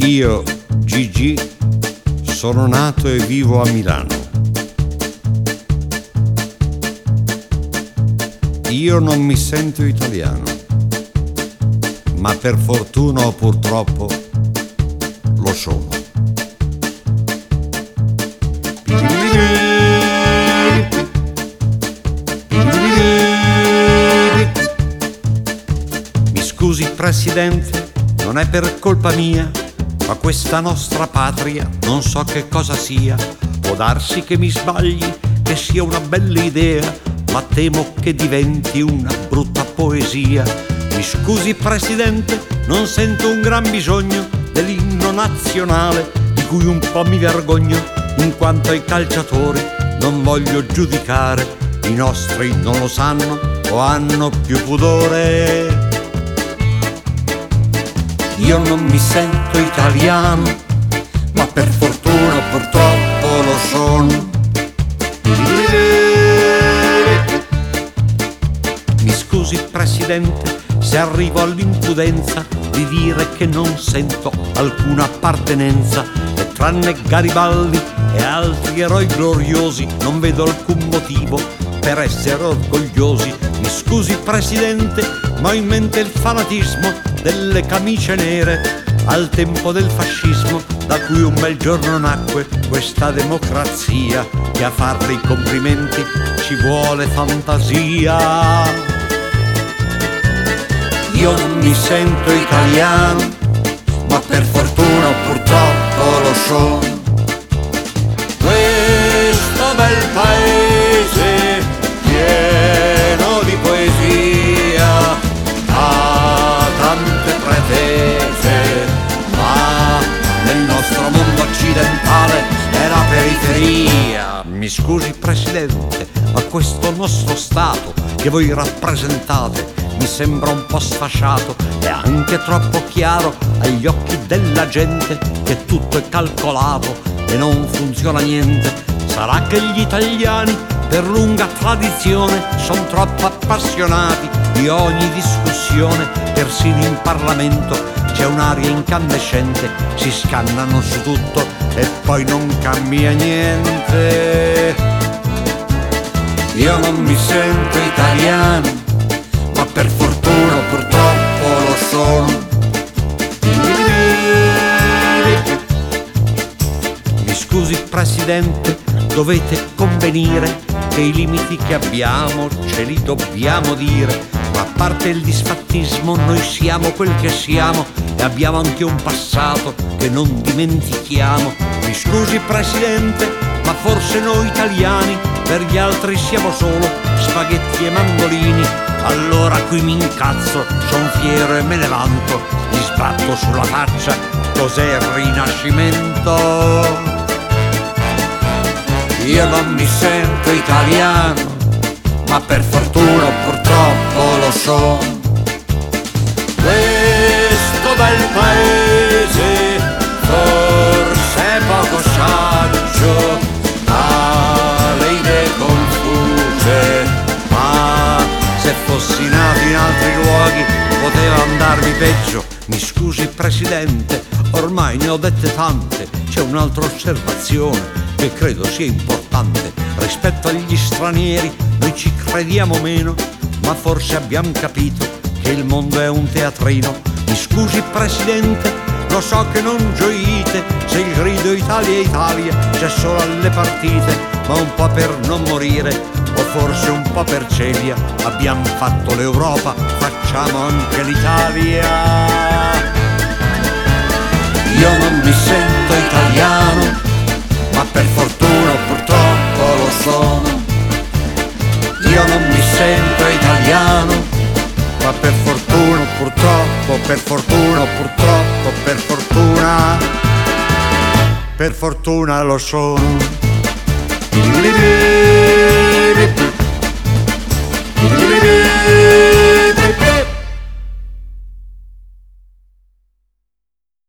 Io, Gigi, sono nato e vivo a Milano. Io non mi sento italiano, ma per fortuna o purtroppo lo sono. Mi scusi Presidente, non è per colpa mia, ma questa nostra patria non so che cosa sia. Può darsi che mi sbagli, che sia una bella idea, ma temo che diventi una brutta poesia. Mi scusi Presidente, non sento un gran bisogno dell'inno nazionale, di cui un po' mi vergogno, in quanto ai calciatori non voglio giudicare. I nostri non lo sanno o hanno più pudore. Io non mi sento italiano, ma per fortuna purtroppo lo sono. Mi scusi Presidente se arrivo all'impudenza di dire che non sento alcuna appartenenza, e tranne Garibaldi e altri eroi gloriosi non vedo alcun motivo per essere orgogliosi. Mi scusi Presidente, ma ho in mente il fanatismo delle camicie nere al tempo del fascismo, da cui un bel giorno nacque questa democrazia, che a farle i complimenti ci vuole fantasia. Io non mi sento italiano, ma per fortuna purtroppo lo sono. Questo bel paese pieno di poesia ha tante pretese, ma nel nostro mondo occidentale è la periferia. Mi scusi Presidente, ma questo nostro Stato che voi rappresentate mi sembra un po' sfasciato e anche troppo chiaro agli occhi della gente che tutto è calcolato e non funziona niente. Sarà che gli italiani per lunga tradizione sono troppo appassionati di ogni discussione, persino in Parlamento c'è un'aria incandescente, si scannano su tutto e poi non cambia niente. Io non mi sento italiano, ma per fortuna purtroppo lo sono. Mi scusi Presidente, dovete convenire che i limiti che abbiamo ce li dobbiamo dire, ma a parte il disfattismo noi siamo quel che siamo e abbiamo anche un passato che non dimentichiamo. Mi scusi Presidente, ma forse noi italiani per gli altri siamo solo spaghetti e mandolini. Allora qui mi incazzo, son fiero e me ne vanto, gli sbatto sulla faccia, cos'è il Rinascimento? Io non mi sento italiano, ma per fortuna purtroppo lo sono. Questo bel paese forse è poco saggio, ha le idee confuse, ma se fossi nato in altri luoghi poteva andarmi peggio. Mi scusi Presidente, ormai ne ho dette tante, c'è un'altra osservazione che credo sia importante. Rispetto agli stranieri noi ci crediamo meno, ma forse abbiamo capito che il mondo è un teatrino. Mi scusi Presidente, lo so che non gioite se il grido Italia Italia c'è solo alle partite, ma un po' per non morire o forse un po' per celia abbiamo fatto l'Europa, facciamo anche l'Italia. Io non mi sento italiano, ma per fortuna purtroppo lo sono. Io non mi sento italiano, ma per fortuna purtroppo, per fortuna purtroppo, per fortuna lo sono.